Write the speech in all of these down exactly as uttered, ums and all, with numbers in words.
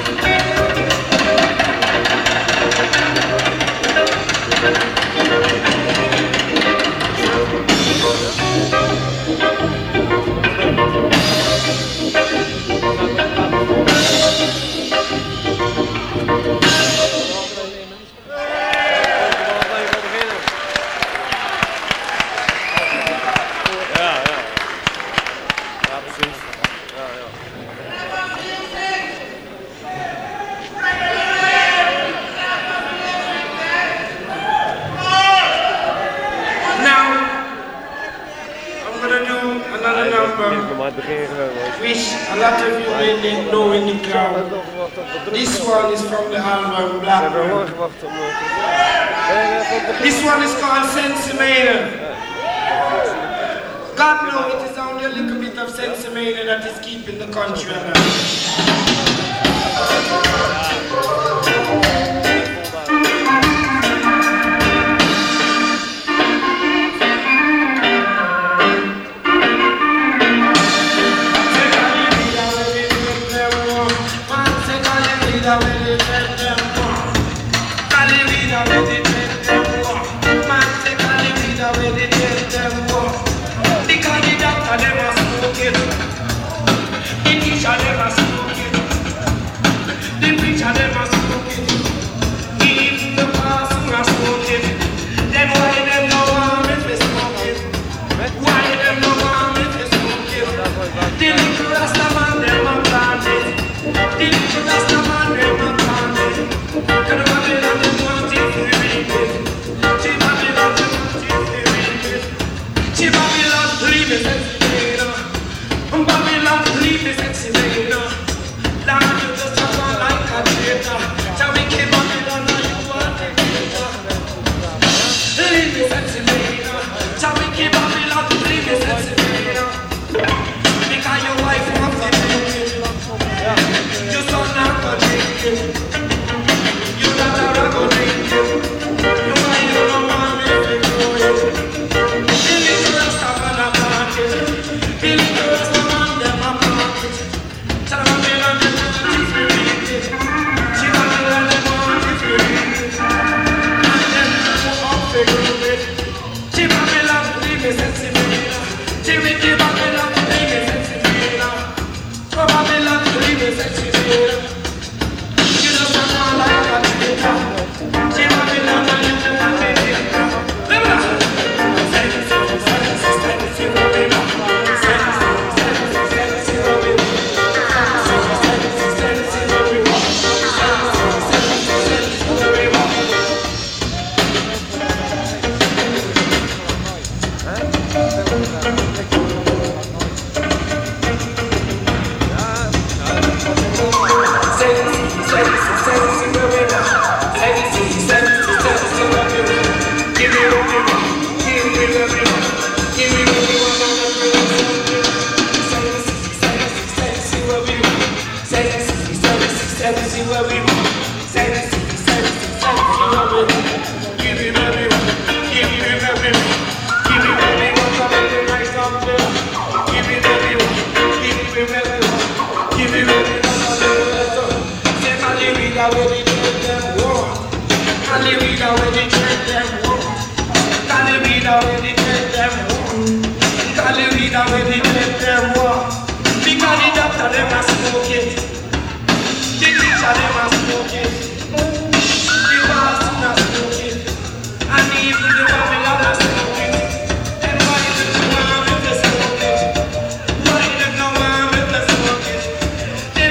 Which a lot of you may didn't know in the crowd. This one is from the album Blackbird. This one is called Sensimania. God knows it is only a little bit of Sensimania that is keeping the country alive.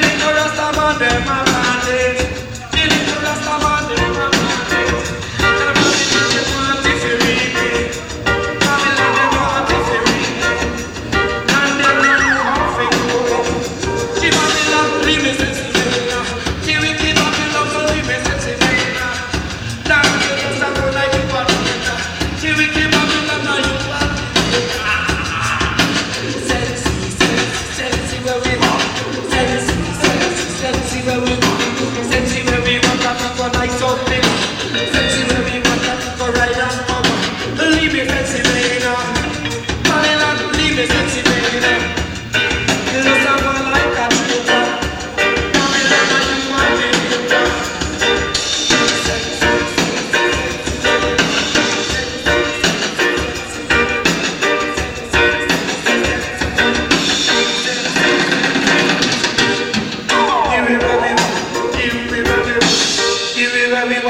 Them a bandit, the little Rasta man, them a bandit.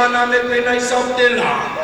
man and make me nice up the law.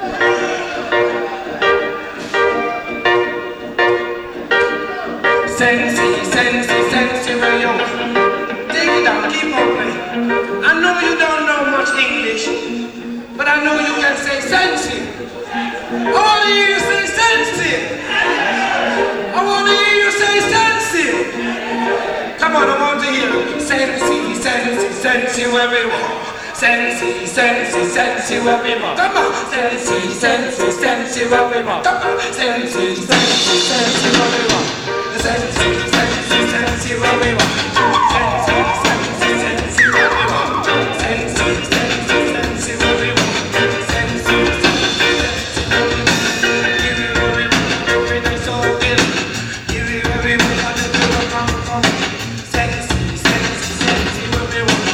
Sensi, sensi, sensi, where you take it down, keep on playing. I know you don't know much English, but I know you can say sensi. I want to hear you say sensi. I want to hear you say sensi. Come on, I want to hear you. Sensi, sensi, sensi, where we walk. Sensi, sensi, sensi, where we walk. Come on. Sensi, sensi, sensi, where we walk. Come on. Sensi, sensi, sensi, where we walk. Sensi, sensi, sensi, where we walk. Sensi, sensi, sensi, where we walk. Sensi, sensi, sensi, where we walk. Sensi, sensi, sensi, where we walk. Give me where we walk, every night so ill. Give me where we walk, I just do a come, come. Sensi, sensi, sensi, where we walk.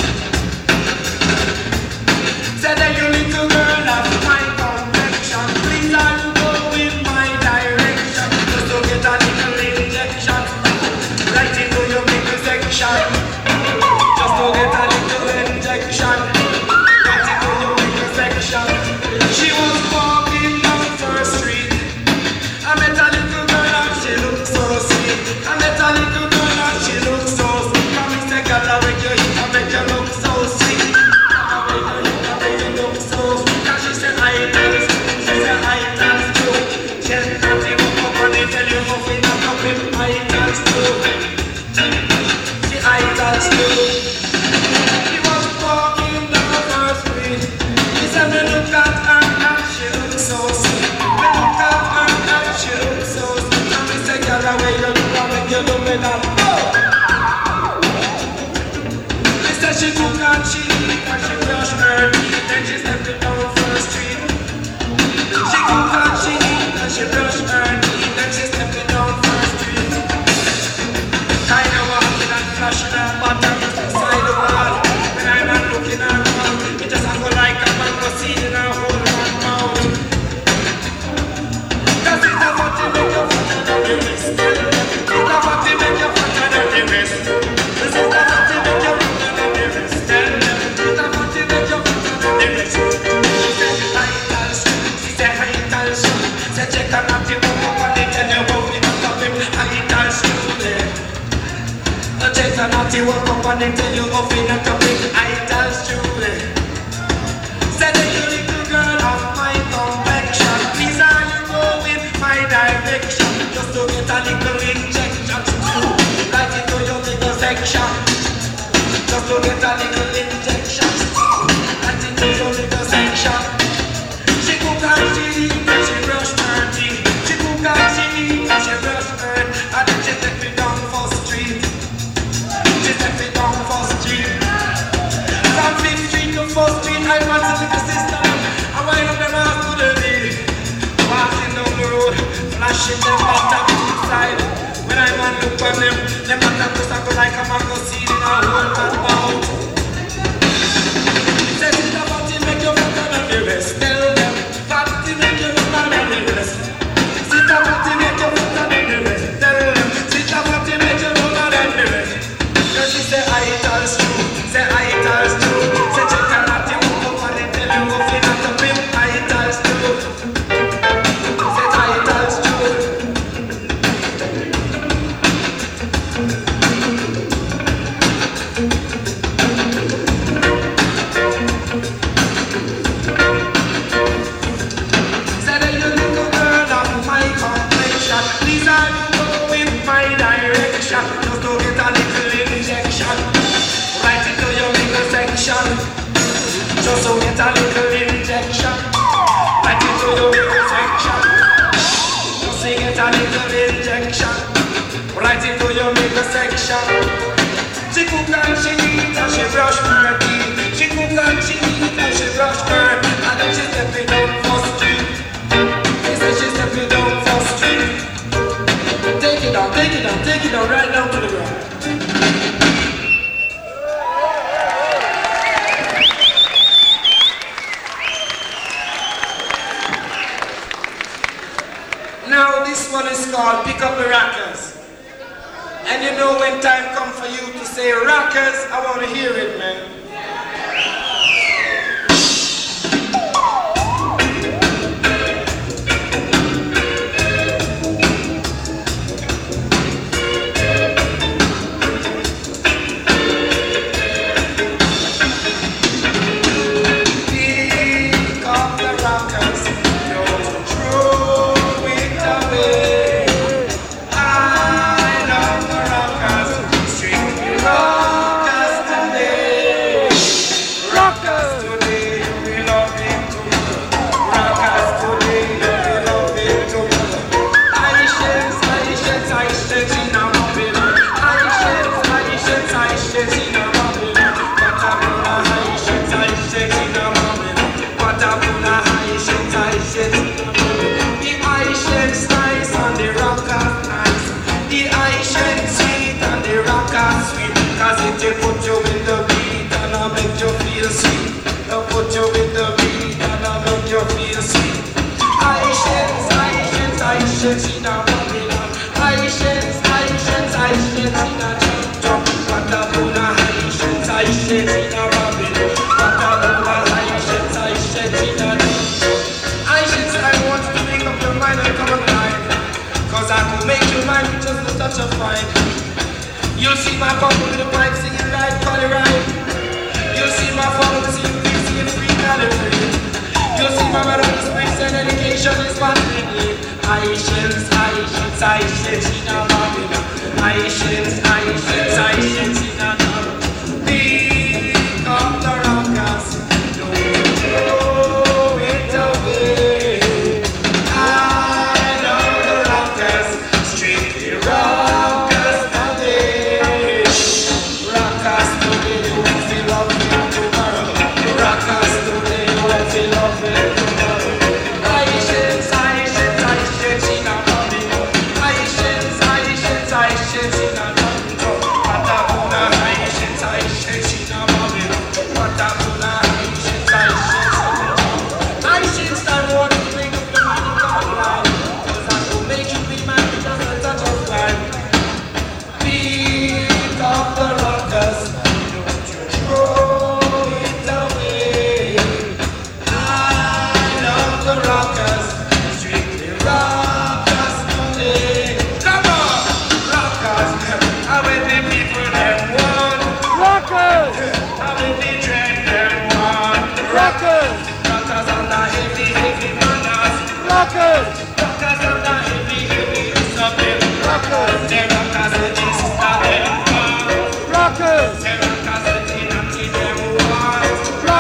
Said that you little girl of my complexion, please I'll go in my direction, just to get a little injection, right into your middle section, just to get a little injection, right into your middle section. She was walking down First Street, I met a little girl and she looked so sweet, I met a little girl and she looked so sweet, I missed the girl I make you hit, I make you look so sweet. She took and she eat and she brushed her teeth, then she stepped down First Street. She cook and she eat and she brushed her teeth, then she stepped down First Street. Kinda walking and flashing her bottom inside the wall. When I'm not looking at her, it just go like a mango seed in her whole one mouth. Cause it's a body make you fatter than the rest. It's a body make you fatter than the rest. This is the body make you fatter than the rest. It's a body make you fatter than the rest. She said, I tell you, she said, I tell you. Say, check on up the book up and they tell you how we got up him. I tell you, check on up the book up and they tell you how we got up him. I tell you, say, the little girl of my complexion, please are you go in my direction, just to get a little injection, right into your little section, just to get a little injection, right into your little section. She cook and she eat and she brush her teeth. She cook and she eat and she brush her teeth. And then she take me down First Street. She take me down First Street. From Fifth Street to First Street, I want to little sister. I wind up them ass to the lady. Walking down the road, flashing them bottom inside. When I want to look on them, them bottom just go like a mango seed in a whole man mouth. Say it's a body make you fatter than the rest. Tell them, body make you fatter than the rest. Sit a body make you fatter than the rest. Tell them, sit a body make you fatter than the rest. Cause she say I tell you, say I tell you. Say check a body walk up and they tell you go fit at the pin. I tell you, say I tell you. Just to get a little injection, right into your middle section. Just to get a little injection, right into your middle section. She cook and she eat and she brush her teeth. She cook and she eat and she brush her teeth. And then she step it down First Street. She said she step it down First Street. Take it down, take it down, take it down, right down to the ground. Now this one is called Pick Up the Rockers. And you know when time comes for you to say rockers, I want to hear it, man.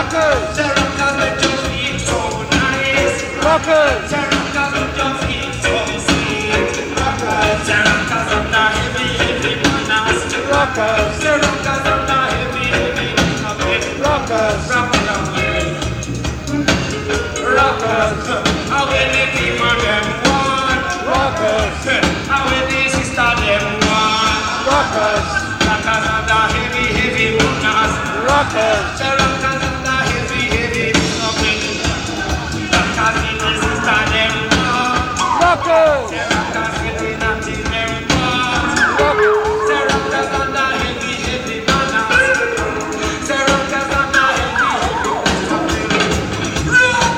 Rockers. The rockers make you feel so nice. Rockers. The rockers make you feel so sweet. Rockers. The rockers of the heavy, heavy manners. Rockers. The rockers of the heavy, heavy manners. Rockers. Rockers of the rockers. How when the people them want. Rockers. How when the sister them want. Rockers. Rockers of the heavy, heavy manners. Rockers. The rockers of the heavy, heavy manners. Rockers in the sister them want. Rockers. The rockers in the natty them want. Rockers. The rockers of the heavy, heavy manners. The rockers of the heavy, heavy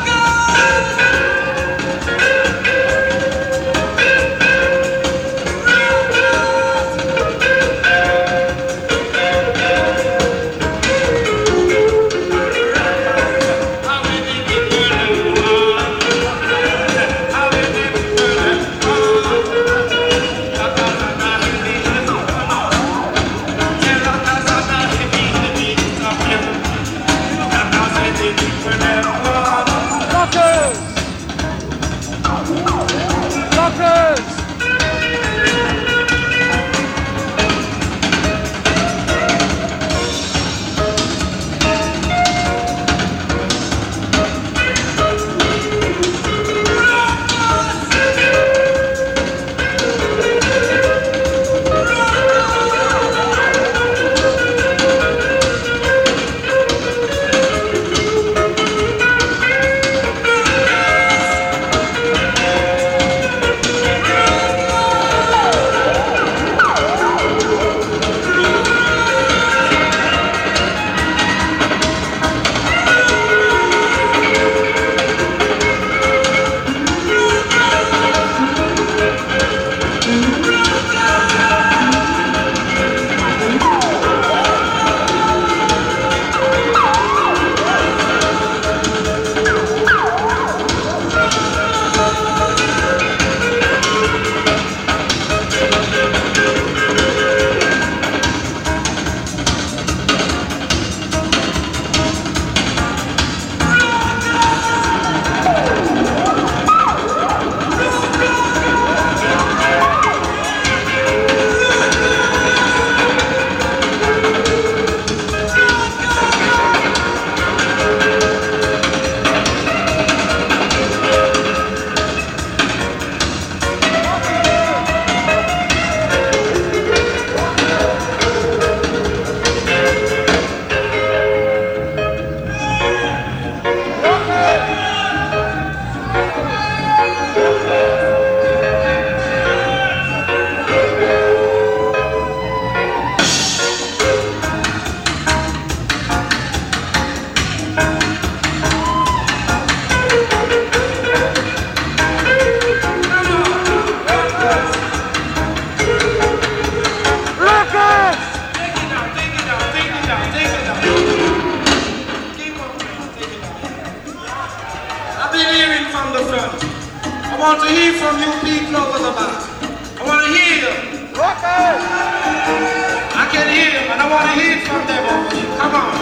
Rockers. Rockers. Rockers. Take it down, take it down, take it down, take it down. Keep on playing, take it down. I've been hearing from the front. I want to hear from you people over the back. I want to hear you. Rockers. I can hear them and I want to hear from them over here. Come on.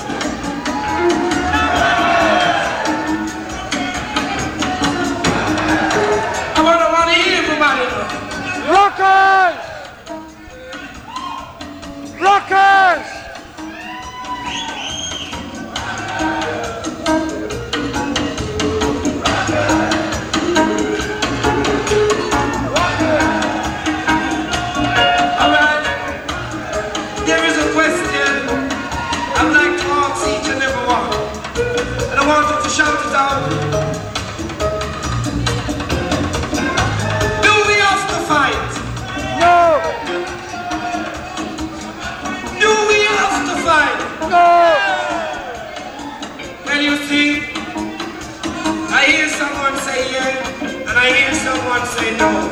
I want, I want to hear everybody. Rockers. Rockers. All right. There is a question I'd like to ask each and every one. And I want you to shout it out. Do we have to fight? No. Do we have to fight? No. Can you see? I hear someone say yes, and I hear someone say no.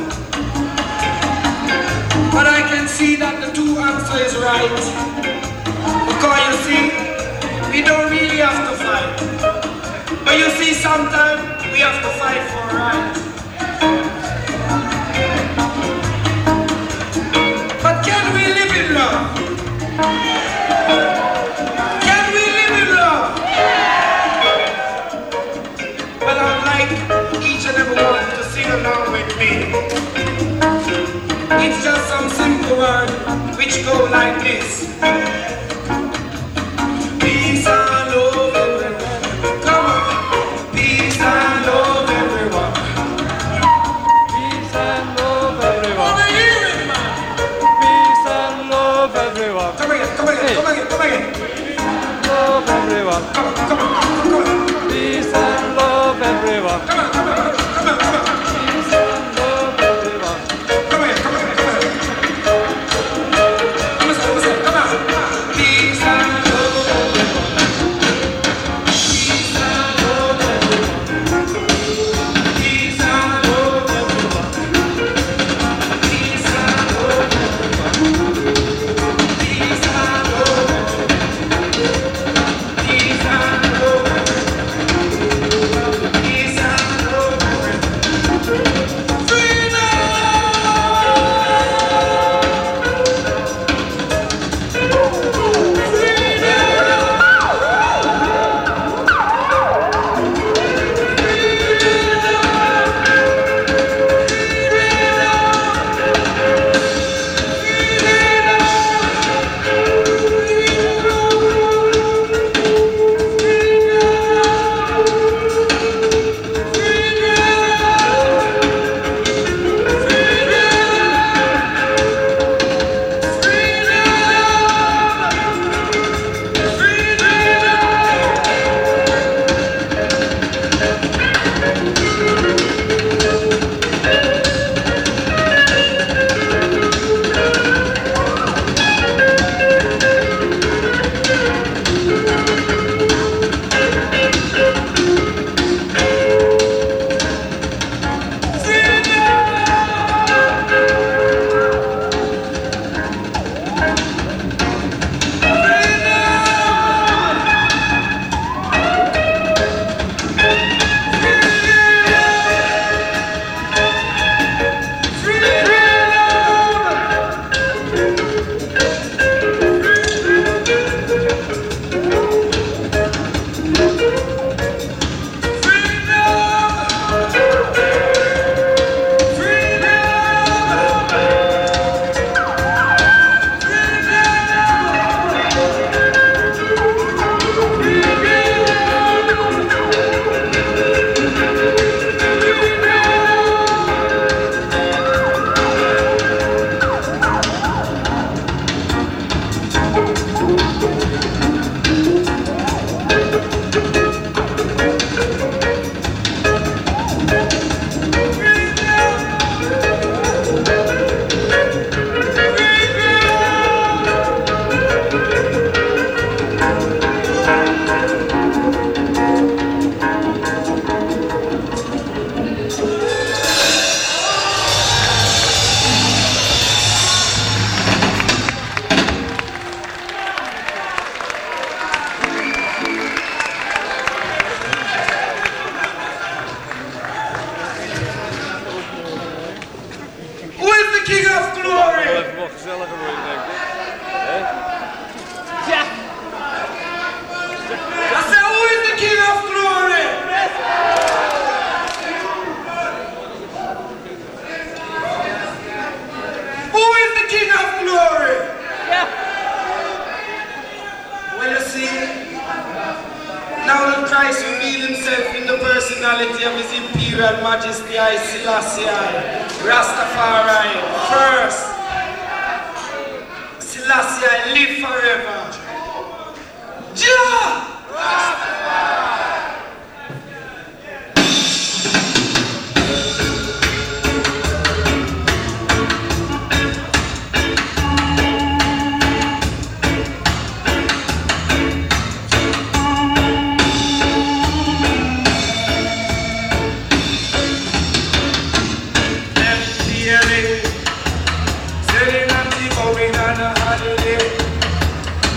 But I can see that the two answer is right. Because you see, we don't really have to fight. But you see, sometimes we have to fight for right. But can we live in love? Can we live in love? mean. It's just some simple word which go like this. Peace and love everyone. Come on. Peace and love everyone. Peace and love everyone. Come here, man. Peace and love everyone. Come again, come again, come again, come again. Love everyone. Come on, come on, come on. Peace and love everyone. Come on, come on, come on, come on. Peace and love everyone. Come here, come here, come here. Come on, come on, come on. Peace and love everyone. Peace and love everyone. Peace and love everyone. Peace and love everyone. Peace and love everyone. Peace and love everyone. Peace and love everyone. Freedom! Who is the King of Glory? Even wat gezelliger worden, denk ik. Hè? I said, who is the King of Glory? Who is the King of Glory? Well, you see, now that Christ revealed himself in the personality of his imperial majesty, I Selassie, Rastafari, first. Selassie, I live forever. Jah! Sitting on the going on a holiday.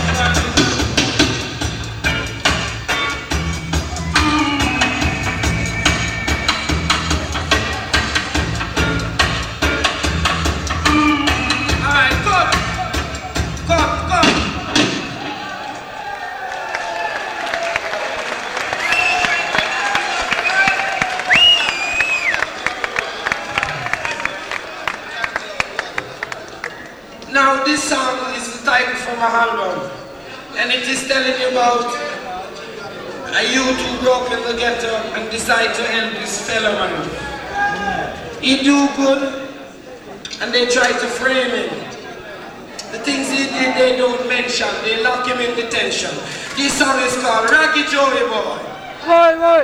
Now this song is the title from my album, and it is telling you about a youth who grew up in the ghetto and decided to help his fellow man. He do good, and they try to frame him. The things he did they don't mention, they lock him in detention. This song is called Rocky Joey Boy. Right, right.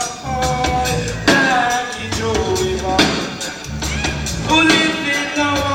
Who lived in the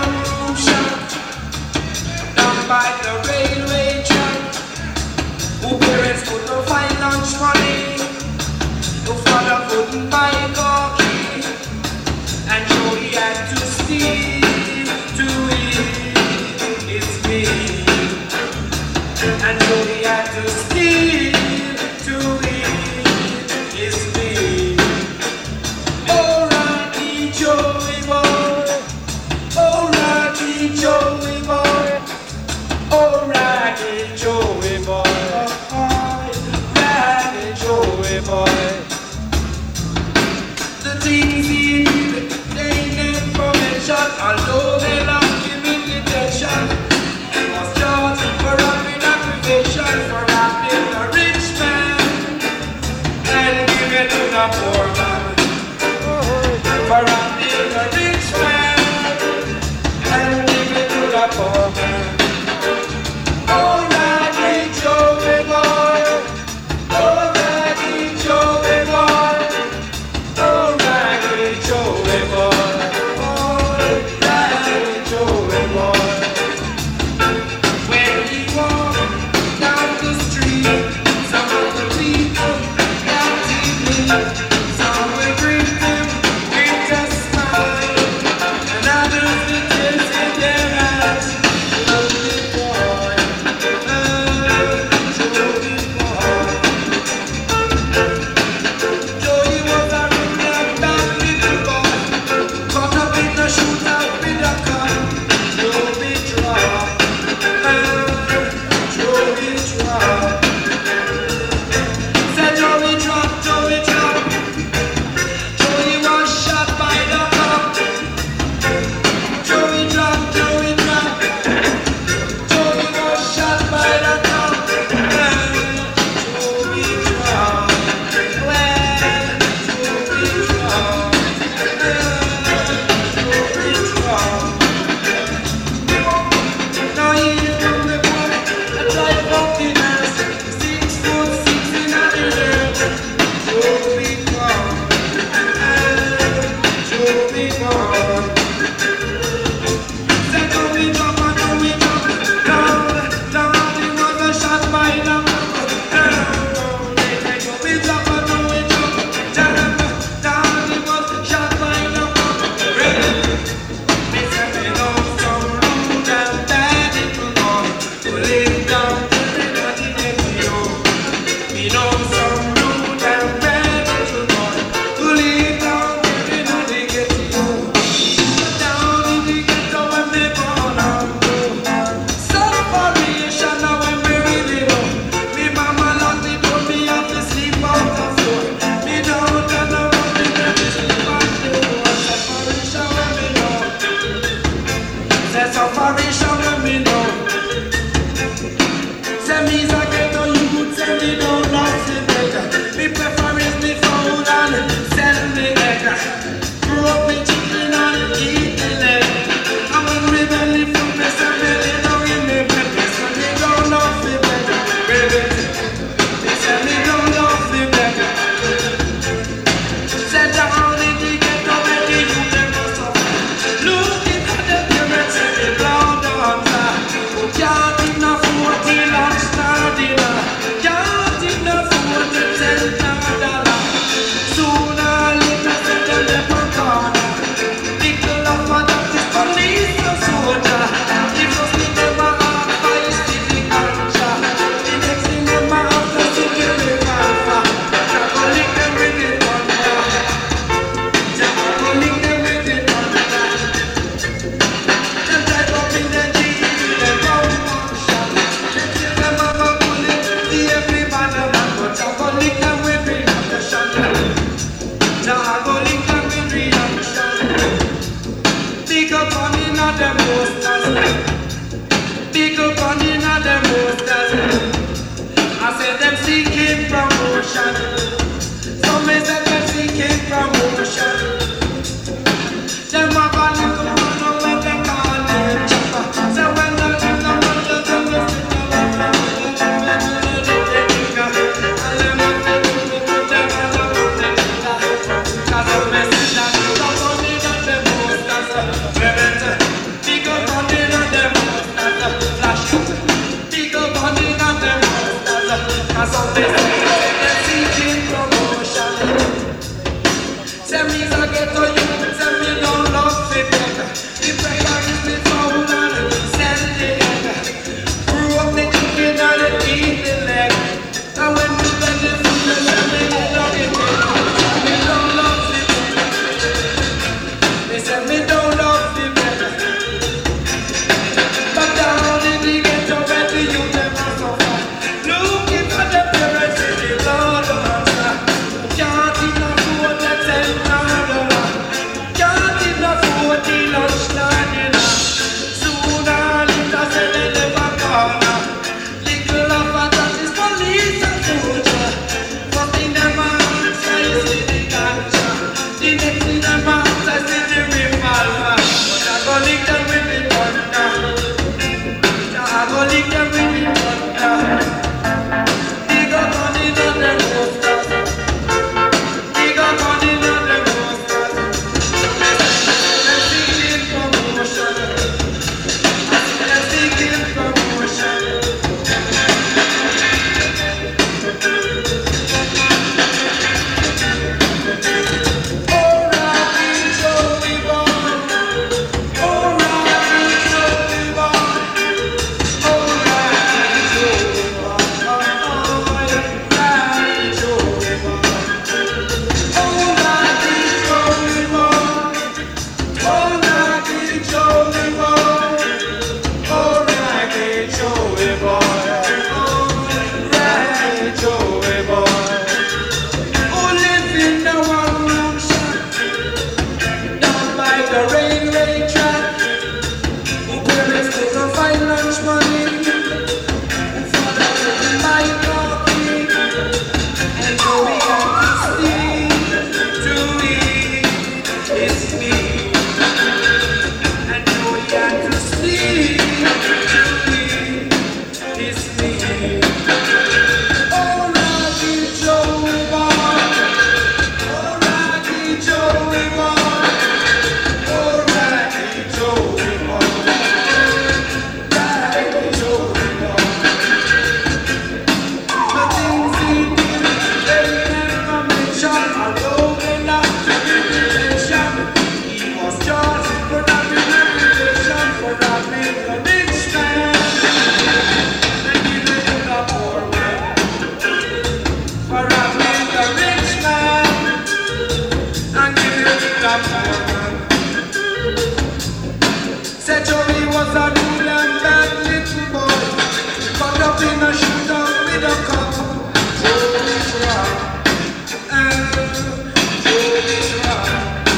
Said Joey was a real and bad little boy, caught up in a shootout with a cop. Joey's rock, and Joey's rock.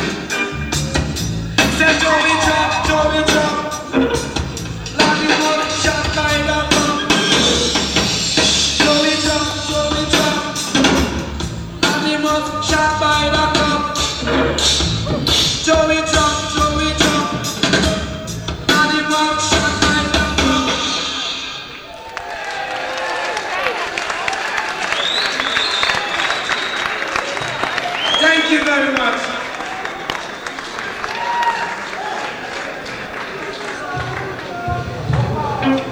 Said Joey drop, Joey drop, Larry was shot by the cop. Joey drop, Joey drop, Larry was shot by the cop. Joey drop, Joey drop. Thank you very much.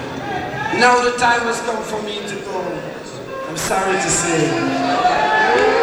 Now the time has come for me to go. I'm sorry to say.